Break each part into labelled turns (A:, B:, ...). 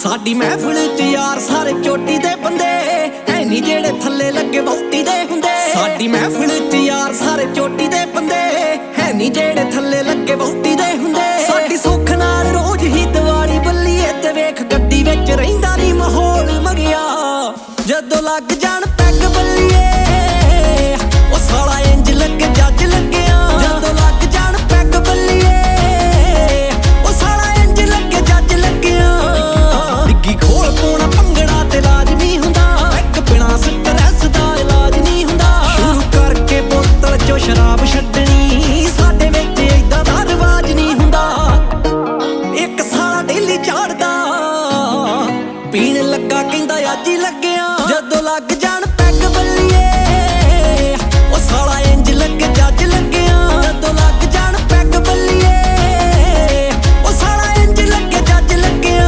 A: ਸਾਡੀ ਮਹਿਫਿਲ 'ਚ ਯਾਰ ਸਾਰੇ ਚੋਟੀ ਦੇ ਬੰਦੇ ਐ ਨੀ ਜਿਹੜੇ ਥੱਲੇ ਲੱਗੇ ਵਹੁਟੀ ਦੇ ਹੁੰਦੇ। ਸਾਡੀ ਮਹਿਫਿਲ 'ਚ ਯਾਰ ਸਾਰੇ ਚੋਟੀ ਦੇ ਬੰਦੇ ਹੈ ਨੀ ਜਿਹੜੇ ਥੱਲੇ ਲੱਗੇ ਵਹੁਟੀ ਦੇ ਹੁੰਦੇ। ਸਾਡੀ ਸੁੱਖ ਨਾਲ ਰੋਜ਼ ਹੀ ਦੀਵਾਲੀ ਬੱਲੀਏ ਤੇ ਵੇਖ ਗੱਡੀ ਵਿੱਚ ਰਹਿੰਦਾ ਨੀ ਮਾਹੌਲ ਮਗਿਆ। ਜਦੋਂ ਲੱਗ ਜਾਣ ਪੈਗ ਬੱਲੀਏ ਉਹ ਸਾਲਾ ਇੰਜ ਲੱਗੇ ਜੱਜ ਲੱਗਿਆ। ਜਦੋਂ ਲੱਗ ਜਾਣ ਪੈਗ ਬੱਲੀਏ ਉਹ ਸਾਲਾ ਇੰਜ ਲੱਗੇ ਜੱਜ ਲੱਗਿਆ। ਡਿੱਗੀ ਖੋਲ ਪਾਉਣਾ ਭੰਗੜਾ ਤੇ ਲਾਜ਼ਮੀ ਹੁੰਦਾ, ਇੱਕ ਬਿਨਾਂ ਸਟ੍ਰੈਸ ਦਾ ਇਲਾਜ ਨਹੀਂ ਹੁੰਦਾ। ਸ਼ੁਰੂ ਕਰਕੇ ਬੋਤਲ ਚੋਂ ਸ਼ਰਾਬ ਛੱਡਣੀ ਸਾਡੇ ਵਿੱਚ ਏਦਾਂ ਦਾ ਰਿਵਾਜ ਨਹੀਂ ਹੁੰਦਾ। ਇੱਕ ਸਾਲਾ ਡੇਲੀ ਝਾੜਦਾ ਪੀਣ ਲੱਗਾ ਕਹਿੰਦਾ ਅੱਜ ਹੀ ਲੱਗਿਆ। ਜਦੋਂ ਲੱਗ ਜਾਣ ਪੈਗ ਬੱਲੀਏ ਉਹ ਸਾਲਾ ਇੰਜ ਲੱਗੇ ਜੱਜ ਲੱਗਿਆ। ਜਦੋਂ ਲੱਗ ਜਾਣ ਪੈਗ ਬੱਲੀਏ ਉਹ ਸਾਲਾ ਇੰਜ ਲੱਗੇ ਜੱਜ ਲੱਗਿਆ।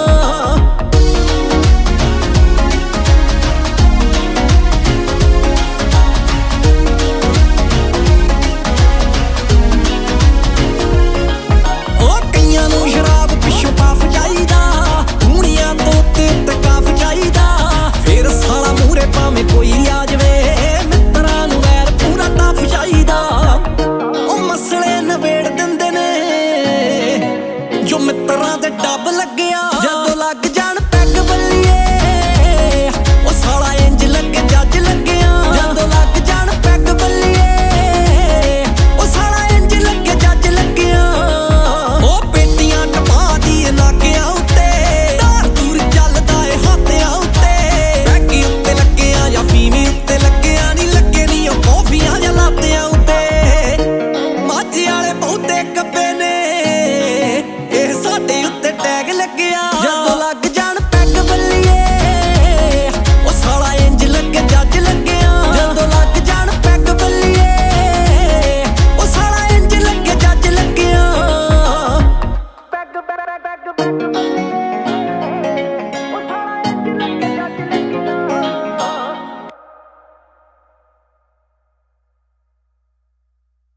A: ਉਹ ਕਈਆਂ ਨੂੰ ਸ਼ਰਾਬ ਪਿੱਛੋਂ ਪਾਫ ਚਾਹੀਦਾ, ਧੂਣੀਆਂ ਤੋਂ ਉੱਤੇ ਕਾਫ ਚਾਹੀਦਾ। ਫਿਰ ਸਾਲਾ ਮੂਹਰੇ ਭਾਵੇਂ ਕੋਈ ਆ ਜਾਵੇ, ਮਿੱਤਰਾਂ ਨੂੰ ਵੈਰ ਪੂਰਾ ਟੱਫ ਚਾਹੀਦਾ। ਉਹ ਮਸਲੇ ਨਵੇੜ ਦਿੰਦੇ ਨੇ ਜੋ ਮਿੱਤਰਾਂ ਦੇ ਡੱਬ ਲੱਗਿਆ। ਜਦੋਂ ਲੱਗ ਜਾਣ ਪੈਗ ਬੱਲੀਏ ਉਹ ਸਾਲਾ ਇੰਜ ਲੱਗੇ ਜੱਜ ਲੱਗਿਆ। ਜਦੋਂ ਲੱਗ ਜਾਣ ਪੈਗ ਬੱਲੀਏ ਉਹ ਸਾਲਾ ਇੰਜ ਲੱਗੇ ਜੱਜ ਲੱਗਿਆ। ਉਹ ਪੇਟੀਆਂ ਟਪਾ ਦੀ ਨਾਕਿਆਂ ਉੱਤੇ, ਦਾਰ ਦੂਰ ਚੱਲਦਾ ਏ ਹੱਥਿਆਂ ਉੱਤੇ। ਬੈਗੀ ਉੱਤੇ ਲੱਗਿਆ ਜਾਂ ਫੀਮੀ ਉੱਤੇ ਲੱਗਿਆ, ਨਹੀਂ ਲੱਗੇ ਨੀ ਉਹ ਕੌਫੀਆਂ ਜਾਂ ਲਾਤਿਆਂ ਉੱਤੇ। ਮਾਝੇ ਵਾਲੇ ਬਹੁਤੇ ਕੱਬੇ ਨੇ ਇਹ ਸਾਡੇ ਉੱਤੇ ਟੈਗ ਲੱਗਿਆ। ਜਦੋਂ ਲੱਗ